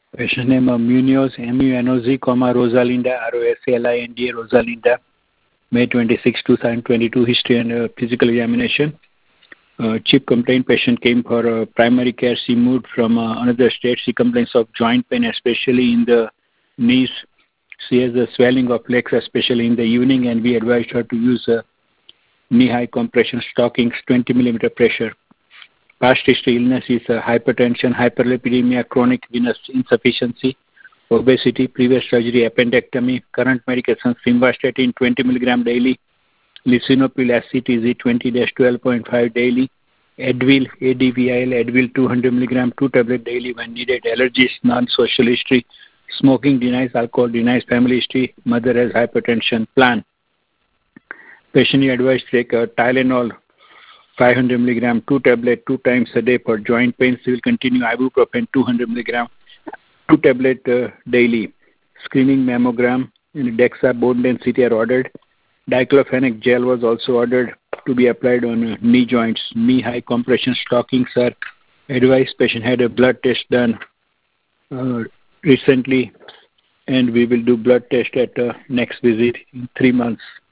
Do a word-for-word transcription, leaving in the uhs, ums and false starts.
Patient name of Munoz, M U N O Z, comma, Rosalinda, R O S A L I N D A, Rosalinda, May twenty-sixth, two thousand twenty-two, history and uh, physical examination. Uh, chief complaint patient came for uh, primary care. She moved from uh, another state. She complains of joint pain, especially in the knees. She has a swelling of legs, especially in the evening, and we advised her to use uh, knee-high compression stockings, twenty millimeter pressure. Past history illness is uh, hypertension, hyperlipidemia, chronic venous insufficiency, obesity, previous surgery, appendectomy, current medications, simvastatin twenty milligram daily, lisinopril S C T Z twenty dash twelve point five daily, Advil, A D V I L, Advil two hundred milligram, two tablet daily when needed, allergies, non-social history, smoking, denies alcohol, denies family history, mother has hypertension, plan. Patient advised to take uh, Tylenol, five hundred milligram, two tablet, two times a day for joint pains. She will continue ibuprofen, two hundred milligram, two tablet uh, daily. Screening mammogram and DEXA bone density are ordered. Diclofenac gel was also ordered to be applied on uh, knee joints. Knee high compression stockings are advised. Patient had a blood test done uh, recently, and we will do blood test at uh, next visit in three months.